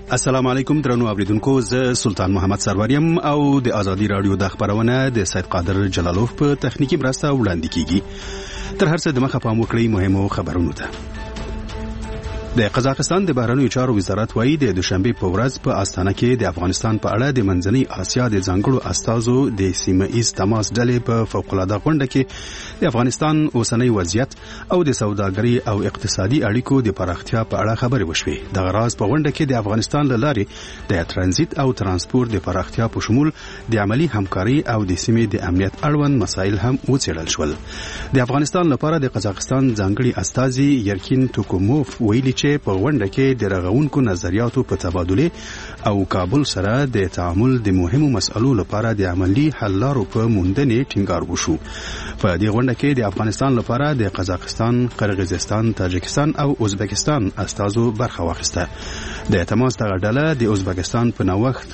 السلام علیکم درنو اوریدونکو، زه سلطان محمد سروریم او د ازادي رادیو د خبرونه د سید قادر جلالوف په تخنیکی مرسته وړاندې کیږي. تر هر څه د مخه پام وکړئ مهمو خبرونو ته. د قزاقستان د بهرنیو چارو وزارت وايي د دوشنبه په ورځ په استانه کې د افغانستان په اړه د منځنۍ اسیا د ځانګړو استازو د سیمه ایز تماس ډلې په فوق‌العاده غونډه کې د افغانستان اوسنۍ وضعیت او د سوداګرۍ او اقتصادي اړیکو د پراختیا په اړه خبرې وشوې. د غراز په غونډه کې د افغانستان له لارې د ترانزیت او ترانسپورت د پراختیا په شمول د عملی همکاري او د سیمې د امنیت اړوند مسایل هم وڅېړل شول. د افغانستان لپاره د قزاقستان ځانګړي استازي یرکین توکوموف ویلي چې په غونډه کې د رغونکو نظریاتو په تبادله او کابل سره د تعامل د مهمو مسئلو لپاره د عملی حل لارو په موندنې ټینګار وشو. په دې غونډه کې د افغانستان لپاره د قزاقستان، قرغیزستان، تاجکستان او ازبکستان استازو برخه واخیسته. د تماس دغه ډله د ازبکستان په نوښت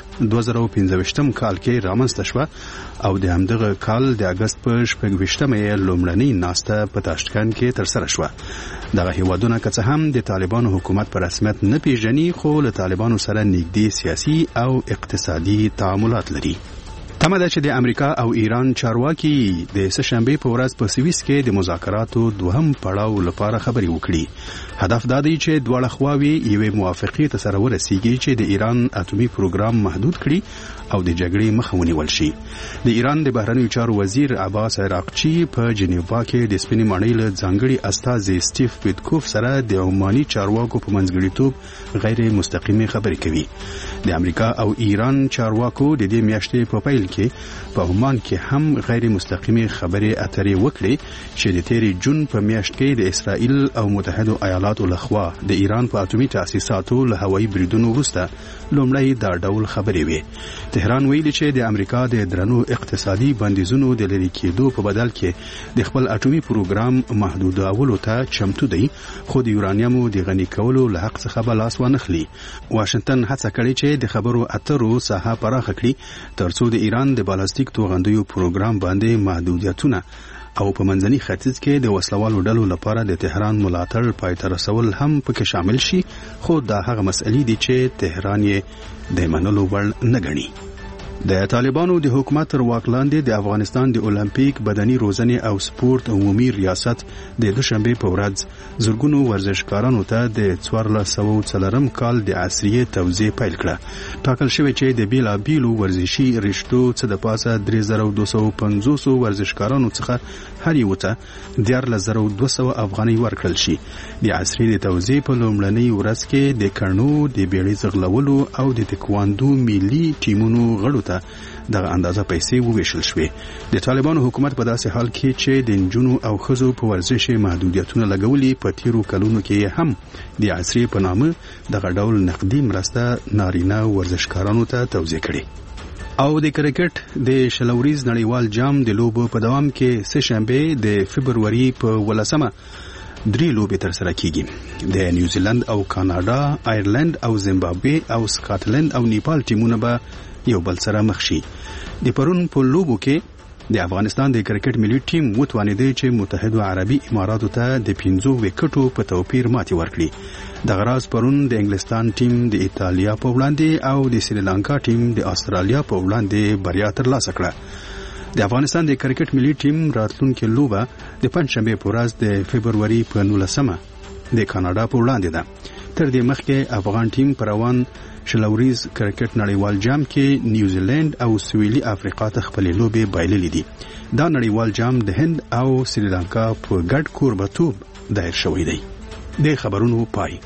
2015 کال کې رامنځته شوه او د همدغه کال د اگست په 26مه لومړنۍ ناسته په تاشکند کې ترسره شوه. دغه هیوادونه که څه هم د طالبانو حکومت په رسمیت نه پیژني، خو له طالبانو سره نږدې سیاسي او اقتصادي تعاملات لري. تمه ده چې د امریکا او ایران چارواکي د سهشنبه په ورځ په سویس کې د مذاکراتو دوهم پړاو لپاره خبرې وکړي. هدف دا دی چې دواړه خواوې یوې موافقې ته سره ورسیږي چې د ایران اټومي پروګرام محدود کړي او د جګړې مخه ونیول شي. د ایران د بهرنیو چارو وزیر عباس عراقچی په جنیوا کې د سپینې ماڼۍ له ځانګړي استازي سټیف پیټکوف سره د عماني چارواکو په منځګړیتوب غیر مستقیمه خبرې کوي. د امریکا او ایران چارواکو د دې میاشتې په پیل کې په عمان کې هم غیر مستقیمه خبرې اترې وکړي چې د تیرې جون په میاشت کې د اسرائیل او متحده ایالاتو لخوا د ایران په اټومي تاسیساتو له هوایي بریدونو وروسته لومړی دا ډول خبرې وې. تهران ویلي چې د امریکا د درنو اقتصادي بندیزونو د لرې کېدو په بدل کې د خپل اټومي پروګرام محدودولو ته چمتو دی، خو د یورانیمو د غني کولو له حق څخه به لاس وانخلي. واشنگټن هڅه کړې چې د خبرو اترو ساحه پراخه کړي ترڅو د ایران د بالستیک توغندیو پروګرام باندې محدودیتونه او په منځني ختیځ کې د وسلوالو ډلو لپاره د تهران ملاتړ پای ته رسول هم پکې شامل شي، خو دا هغه مسئلې دي چې تهران یې د منلو وړ نه ګڼي. د طالبانو د حکومت تر واک لاندې د افغانستان د اولمپیک بدني روزنې او سپورت عمومي ریاست د دوشنبه په ورځ زرګونو ورزشکارانو ته د 1404 کال د عصري توزیع پیل کړه. ټاکل شوی چې د بیلابیلو ورزشي رشتو څخه د پاسه 3250 ورزشکارانو څخه هر یو ته 14200 افغانۍ ورکړل شي. د عصري د توزیع په لومړنۍ ورځ کې د کڼو د بیړۍ زغلولو او د تکواندو ملي ټیمونو غړو ته دغه اندازه پیسې وویشل شوې. د طالبانو حکومت په داسې حال کې چې د نجونو او ښځو په ورزش محدودیتونه لګولي، په تیرو کلونو کې هم د عصري په نامه دغه ډول نقدي مرسته نارینه ورزشکارانو ته توزیع کړي. او د کرکټ د شلوریز نړیوال جام د لوبو په دوام کې سهشنبه د فبروري په 18مه 3 لوبې ترسره کیږي. د نیوزیلند او کاناډا، آیرلند او زیمبابوې او سکاټلند او نیپال ټیمونه به یو بل سره مخ شي. د پرون په لوبو کې د افغانستان د کرکټ ملي ټیم وتوانیدي چې متحده عربي اماراتو ته د 15 وکټو په توپیر ماتې ورکړي. د غراز پرون د انګلستان ټیم د ایتالیا په وړاندې او د سریلانکا ټیم د استرالیا په وړاندې بریا ترلاسه کړه. د افغانستان د کرکټ ملي ټیم راتلونکي لوبه د پنځشنبه په ورځ د فبروري په 19مه د کاناډا په وړاندې ده. تر دې مخکې افغان ټیم پر روان شلوریز کرکټ نړیوال جام کې نیوزیلند او سویلي افریقا ته خپل لوبې بایللې دي. دا نړیوال جام د هند او سریلانکا په ګډ کوربتوب دایر شوی دی. د خبرونو پای.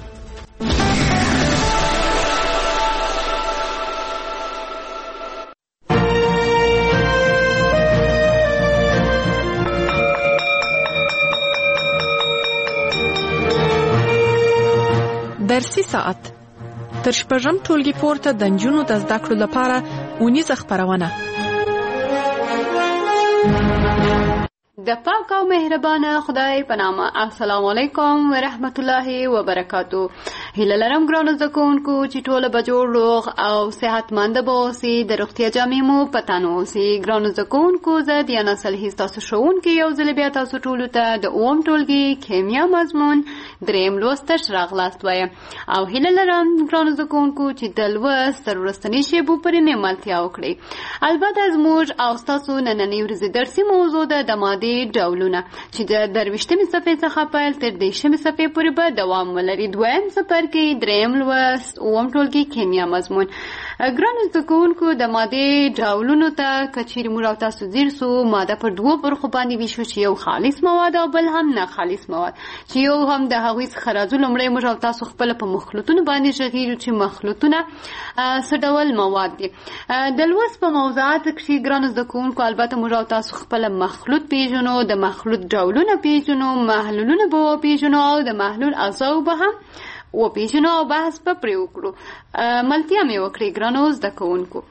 درسي ساعت تر شپږم ټولګي پورته د نجونو د زده کړو لپاره اونیزه خپرونه. د پاک او مهربانه خدای په نامه. السلام علیکم ورحمت الله وبرکاتو. هیله لرم ګرانو زده کوونکو چې ټوله به جوړ روغ او صحتمند به اوسئ. د روغتیا جامې مو په تن اوسئ. ګرانو زده کوونکو زه دیانا صالحي ستاسو ښوونکې یو ځل بیا تاسو ټولو ته د اووم ټولګي کیمیا مضمون دریم لوست ته راغلاست وایم او هیله لرم ګرانو زده کوونکو چې د لوست تر وروستنۍ شیبو پورې مېلمستیا وکړئ. البته زموږ او ستاسو نننۍ ورځې درسي موضوع ده د مادې ډولونه چې د 23مې صفحې څخه پیل تر 30مې صفحې پورې به دوام ولري. دویم څپرکی دریم لوست اووم ټولګي کیمیا مضمون. ګرانو زده کوونکو د مادې ډولونو ته که چیرې موږ او تاسو ځیر سو ماده په دوو برخو باندې ویشو چې یو خالص مواد او بل هم نه خالص مواد چې یو هم د هغوی څخه راځو. لومړی موږ او تاسو خپله په مخلوطونو باندې غږیږو چې مخلوطونه څه ډول مواد دي. د لوست په موضوعاتو کښې ګرانو زده کوونکو البته موږ او تاسو خپله مخلوط پیژنو، د مخلوط ډولونه پیژنو، محلولونه به وپیژنو او د محلول اجزاو به هم وپیژنو او بحث به پرې وکړو. ملتیا مې وکړئ ګرانو زده کوونکو.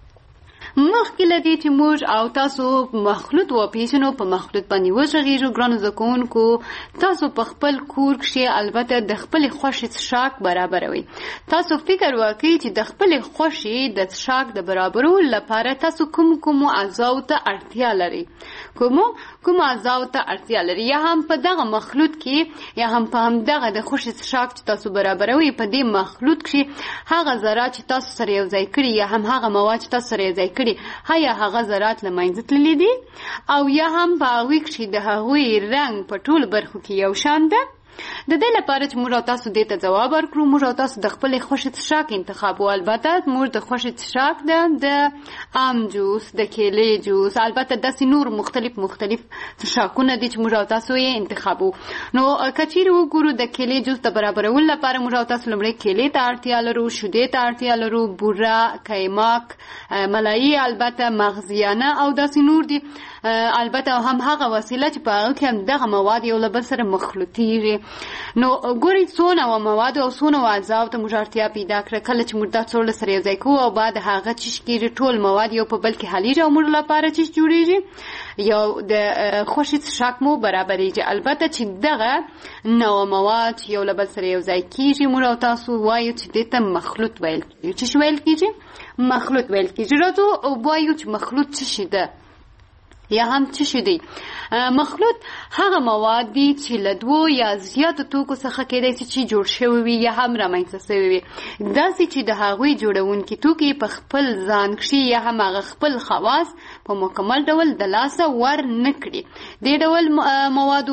مخکې له دې چې موږ او تاسو مخلوط وپیژنو په مخلوط باندې وغږیږو ګرانو زده کوونکو تاسو په خپل کور کښې البته د خپلې خوښې څښاک برابروئ. تاسو فکر وکړئ چې د خپلې خوښې د څښاک د برابرولو لپاره تاسو کومو اجزاو ته اړتیا لرئ، کومو اجزاو ته اړتیا لري، یا هم په دغه مخلوط کې یا هم په همدغه د خوښې څښاک چې تاسو برابروئ په دې مخلوط کښې هغه ذرات چې تاسو سره یو ځای کړي یا هم هغه مواد چې تاسو سره یو ځای کړي هیا هغه ذرات له منځه تللي دي او یا هم په هغوی کښې د هغوی رنګ په ټولو برخو کې یو شان ده. د دې لپاره چې موږ او تاسو دې ته ځواب ورکړو موږ او تاسو د خپلې خوښې څښاک انتخاب و. البته موږ د خوښې څښاک ده د ام جوس، د کیلې جوس، البته داسې نور مختلف څښاکونه دي چې موږ او تاسو یې انتخابو. نو که چیرې وګورو د کیلې جوس د برابرولو لپاره موږ او تاسو لومړی کیلې ته اړتیا لرو، شیدې ته اړتیا لرو، بوره، قیماک، ملایي، البته مغزیانه او داسې نور دي. البته هم هغه وسیله چې په هغه کې هم دغه مواد یو له بل سره مخلوطیږي. نو ګورئ څونه و مواد او څونه اجزاو ته موږ اړتیا پیدا کړه. کله چې موږ دا څوړله سره یو ځای کوو او بعد هغه چیش کېږي ټول مواد یو په بل کې حلیږي او موږ لپاره چیش جوړېږي یو د خوښې څښاک مو برابرېږي. البته چې دغه نوع مواد یو له بل سره یو ځای کېږي موږ او تاسو وایو چې دې ته مخلوط ویل کېږي. څه شی ویل کېږي؟ مخلوط ویل کېږي. راځو وایو چې مخلوط څه شی ده یا هم څه شي دی. مخلوط هغه مواد دي چې له دوو یا زیاتو توکو څخه کېدای شي چې جوړ شوي وي یا هم رامنځته شوي وي، داسې چې د هغوی جوړونکي توکي په خپل ځان کښې یا هم هغه خپل خواص په مکمل ډول د لاسه ور نه کړي. دې ډول موادو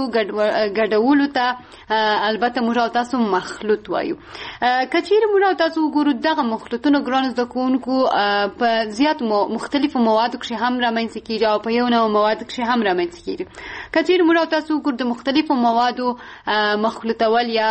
ګډولو ته البته موږ او تاسو مخلوط وایو. که چیرې موږ او تاسو وګورو دغه مخلوطونه ګرانو زده کوونکو په زیاتو مختلفو موادو کښې هم رامنځته کېږي او په یو نوع موادو کښې هم رامنځته کېږي. که چیرې موږ او تاسو وګورو د مختلفو موادو مخلوطول یا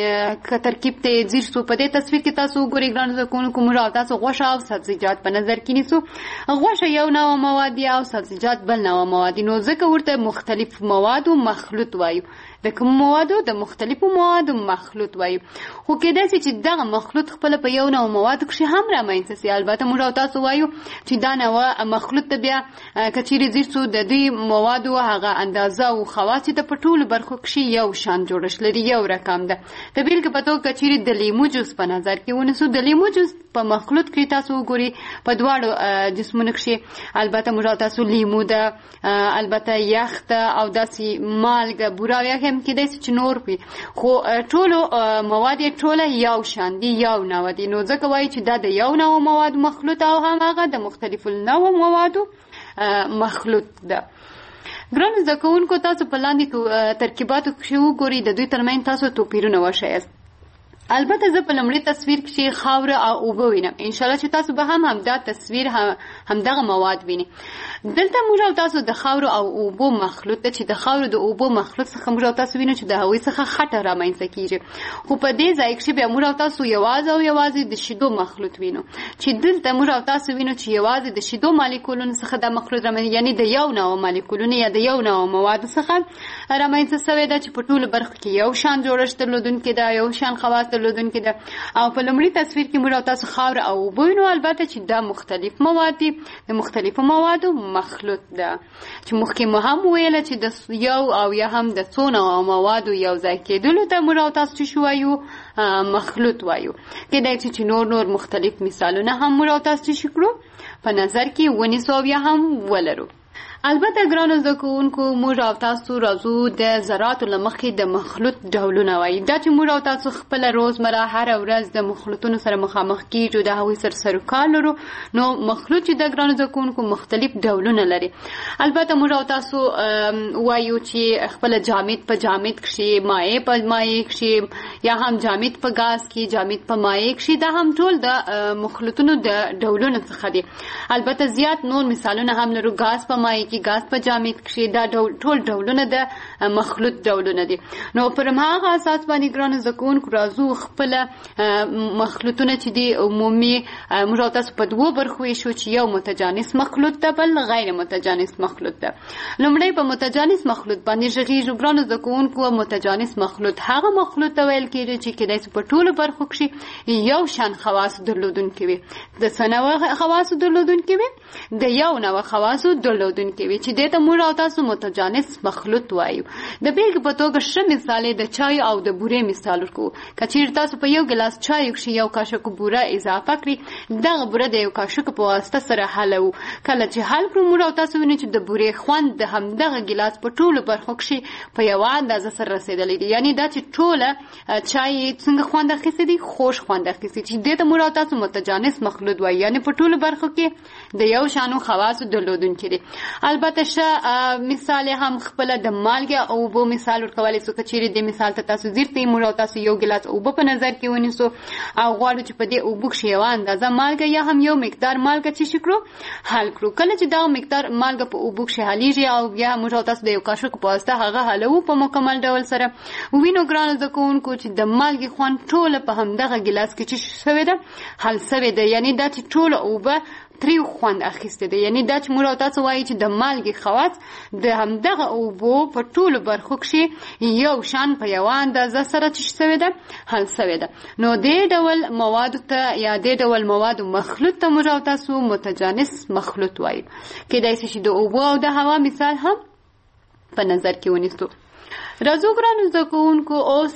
که ترکیب ته یې ځیر سو، په دې تصویر کې تاسو وګورئ ګرانو زده کوونکو موږ او تاسو غوښه او سبزیجات په نظر کې نیسو. غوښه یو نوع مواد دي او سبزیجات بل نوع مواد دي، نو ځکه ورته مختلف موادو مخلوط وایو. د کوم موادو؟ د مختلفو موادو مخلوط وایو. خو کېدای شي چې دغه مخلوط خپله په یو نوع موادو کښې هم رامنځته سي. البته موږ او تاسو وایو چې دا نوع مخلوط ته بیا که چیرې ځیر سو د دې موادو هغه اندازه او خواص چې د په ټولو برخو کښې یو شان جوړښت لري، یو رقم ده. د بېلګې په توګه که چیرې د لیمو جوس په نظر کې ونیسو، د لیمو جوس په مخلوط کښې تاسو وګورئ په دواړو جسمونو کښې البته موږ او تاسو لیمو ده، البته یخ ده او داسې مالګه، بوره او یخ هم کېدای شي چې نور وي، خو ټولو مواد یې ټوله یو شان دي، یو نوع دي. نو ځکه وایي چې دا د یو نوع موادو مخلوط او هم هغه د مختلفو نوع موادو مخلوط ده. ګرانو زده کوونکو تاسو په لاندې ترکیباتو کښې وګورئ، د دوی ترمنځ تاسو توپیرونه وښیاست. البته زه په لومړي تصویر کښې خاوره او اوبه وینم. انشاءالله چې تاسو به هم همدا تصویر همدغه مواد وینئ. دلته موږ او تاسو د خاورو او اوبو مخلوط ده چې د خاورو د اوبو مخلوط څخه موږ او تاسو وینو چې د هغوی څخه خټه رامنځته کېږي. خو په دې ځای کښې بیا موږ او تاسو یوازې او یوازې د شیدو مخلوط وینو، چې دلته موږ او تاسو وینو چې یوازې د شیدو مالیکولونو څخه دا مخلوط رامنځته، یعنې د یو نوع مالیکولونو یا د یو نوع موادو څخه رامنځته شوی ده چې په ټولو برخو کې یو شان جوړښت درلودونکې ده، یو شان خواص درلودونکې ده. او په لومړي تصویر کې موږ او تاسو خاوره او اوبه وینو، البته چې دا مختلف مواد دي، د مختلفو موادو مخلوط ده چې مخکې مو هم ویله چې د یو او یا هم د څو نوعو موادو یو ځای کېدلو ته موږ او تاسو چې وایو مخلوط وایو. کېدای شي چې نور مختلف مثالونه هم موږ او تاسو چې کړو په نظر کې ونیسو او یا هم ولرو. البته ګرانو زده کوونکو موږ او تاسو راځو د ذراتو له مخې د مخلوط ډولونه وایي. دا چې موږ او تاسو خپله روزمره هره ورځ د مخلوطونو سره مخامخ کیږو، د هغوی سره سروکار لرو، نو مخلوط چې د ګرانو زده کوونکو مختلف ډولونه لري. البته موږ او تاسو وایو چې خپله جامد په جامد کښې، مایع په مایع کښې، یا هم جامد په ګاز کې، جامد په مایع کښې، دا هم ټول د مخلوطونو د ډولونو څخه دي. البته زیات نور مثالونه هم لرو، ګاز په مایع کې، ګاز په جامد کښې، دا ټول ډولونه د مخلوط ډولونه دي. نو پر هماغه اساس باندې ګرانو زده کوونکو راځو خپله مخلوطونه چې دي عمومي موږ او تاسو په دوو برخو ویشو چې یو متجانس مخلوط ده، بل غیر متجانس مخلوط ده. لومړی په متجانس مخلوط باندې غږیږو. ګرانو زده کوونکو متجانس مخلوط هغه مخلوط ته ویل کېږي چې کېدای شي په ټولو برخو کښې یو شان خواص درلودونکي وي، د څه نوع خواصو درلودونکي وي، د یو نوع خواصو درلودونکي وي، چې دې ته موږ او تاسو متجانس مخلوط وایو. د بیلګې په توګه ښه مثال د چای او د بورې مثال ورکوو. که چېرې تاسو په یو ګیلاس چایو کښې یو کاشوک بوره اضافه کړئ، دغه بوره د یو کاشوک په واسطه سره حلوو. کله چې حل کړو موږ او تاسو وینو چې د بورې خوند د همدغه ګیلاس په ټولو برخو کښې په یوه اندازه سره رسېدلی دی. یعنې دا چې ټوله چای څنګه خوند اخیستی دی، خوږ خوند اخیستی، چې دې ته موږ او تاسو متجانس مخلوط وایو. یعنې په ټولو برخو کې د یو شانو خواصو درلودونکي دي. البته ښه مثال هم خپله د مالګې او اوبو مثال ورکولی سو. که چېرې دې مثال ته تاسو ځیر ته موږ او تاسو یو ګیلاس اوبه په نظر کې ونیسو او غواړو چې په دې اوبو کښې یوه اندازه مالګه یا هم یو مقدار مالګه چې کړو حل کړو. کله چې دغه مقدار مالګه په اوبو کښې حلیږي او بیا موږ او تاسو د یو کاشوک په واسطه هغه حلوو په مکمل ډول سره، وینو ګرانو زده کوونکو چې د مالګې خوند ټوله په همدغه ګیلاس کې چې شوې ده حل شوې ده. یعنې دا چې ټوله اوبه تریو خوند اخیسته ده. یعنی دا چې موږ او تاسو وایي چې د مالګې خواص د همدغه اوبو په ټولو برخو کښې یو شان په یوه اندازه سره چې شوې ده حل شوې ده. نو دې ډول موادو ته یا دې ډول موادو مخلوط ته موږ او تاسو متجانس مخلوط وایو. کېدای شي چې د اوبو او د هوا مثال هم په نظر کې ونیسو. راځو ګرانو زده کوونکو اوس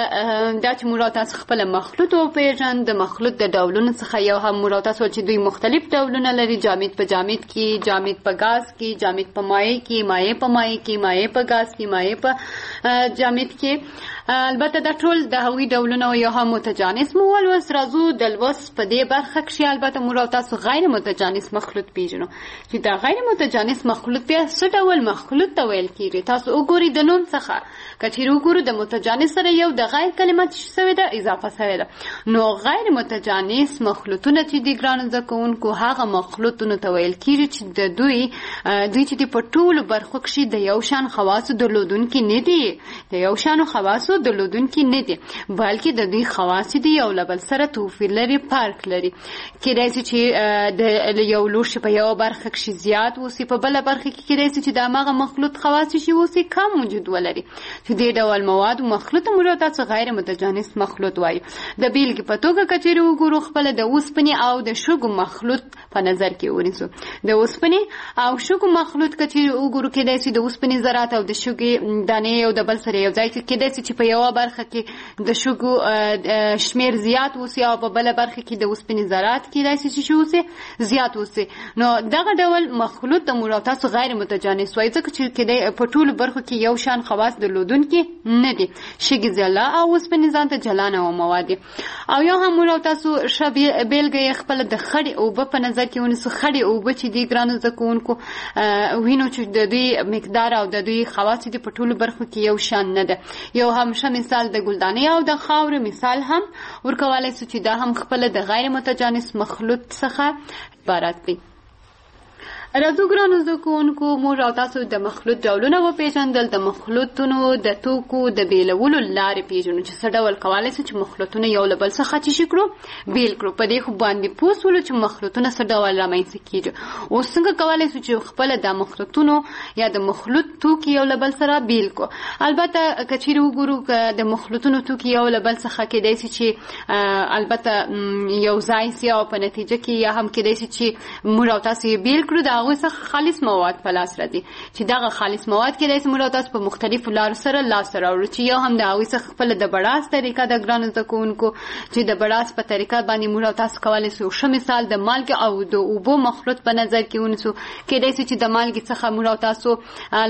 دا چې موږ او تاسو خپله مخلوط وپېژنو. د مخلوط د ډولونو څخه یو هم موږ او تاسو چې دوی مختلف ډولونه لري، جامد په جامد کې، جامد په ګاز کې، جامد په مایع کې، مایع په مایع کې، مایع په ګاز کې، مایع په جامد کې. البته دا ټول د هغوی ډولونه او یو هم متجانس مو ولوست. راځو د لوست په دې برخه کښې البته موږ او تاسو غیر متجانس مخلوط پېژنو چې دا غیر متجانس مخلوط بیا څه ډول مخلوط ته ویل کېږي. تاسو وګورئ د نوم څخه که چېرې وګورو د متجانس سره یو د غیر کلمه چې شوې ده اضافه شوې ده. نو غیر متجانس مخلوطونه چې دي ګرانو زده کوونکو هغه مخلوطونو ته ویل کېږي چې د دوی چې دي په ټولو برخو کښې د یو شان خواصو درلودونکي نه دي، د یو شانو خواصو درلودونکي نه دي، بلکې د دوی خواص دي یو له بل سره توپیر لري، فرق لري. کېدای شي چې د یو لوښي په یوه برخه کښې زیات اوسي، په بله برخه کې کېدای شي چې د هماغه مخلوط خواص چې اوسي کم وجود ولري. چې دې ډول مواد مخلوط موږ تاسو غیر متجانس مخلوط وایو. د بیلګې په توګه که چېرې وګورو خپله د اوسپنې او د شګو مخلوط په نظر کې ونیسو. د اوسپنې او شګو مخلوط که چېرې وګورو کېدای شي د اوسپنې ذرات او د شګې دانې یو د بل سره یو ځای کې، کېدای شي چې په یوه برخه کې د شګو شمیر زیات اوسي او په بله برخه کې د اوسپنې ذرات کېدای شي چې اوسي زیات اوسي. نو دغه ډول مخلوط د موږ تاسو غیر متجانس وایي، ځکه چې کېدای په ټولو برخو کې یو شان خواص درلودونکي نه دي. شګې جلا او اوسپنې ځان ته جلا نوع مواد دي. او یو هم موږ تاسو ښه بېلګه یې خپله د خړې اوبه په نظر کې ونیسو. خړې اوبه چې دي ګرانو زده کوونکو وینو چې د دوی مقدار او د دوی خواص دي په ټولو برخو کې یو شان نه ده. یو هم ښه مثال د ګلدانې او د خاورې مثال هم ورکولی سو چې دا هم خپله د غیر متجانس مخلوط څخه عبارت دی. راځو ګرانو زده کوونکو موږ او تاسو د مخلوط ډولونه وپېژندل. د مخلوطونو د توکو د بیلولو لارې پېژنو چې څه ډول کولی شو چې مخلوطونه یو له بل څخه چې شي کړو بیل کړو. په دې خو باندې پوه شولو چې مخلوطونه څه ډول رامنځته کېږي. اوس څنګه کولی شو چې خپله د مخلوطونو یا د مخلوط توکي یو له بل سره بیل کړو. البته که چیرې وګورو که د مخلوطونو توکي یو له بل څخه کېدای شي چې البته یو ځای سي او په نتیجه کې یا هم کېدای شي چې موږ او تاسو یې بیل کړو، د هغوی څخه خالص مواد په لاس راځي چې دغه خالص مواد کېدای شي موږ او تاسو په مختلفو لارو سره لاسته راوړو چې یو هم د هغوی څخه خپله د بړاس طریقه د ګرانو زده کوونکو چې د بړاس په طریقه باندې موږ او تاسو کولی شو ښه مثال د مالګې او د اوبو مخلوط په نظر کې ونیسو. کېدای شي چې د مالګې څخه موږ او تاسو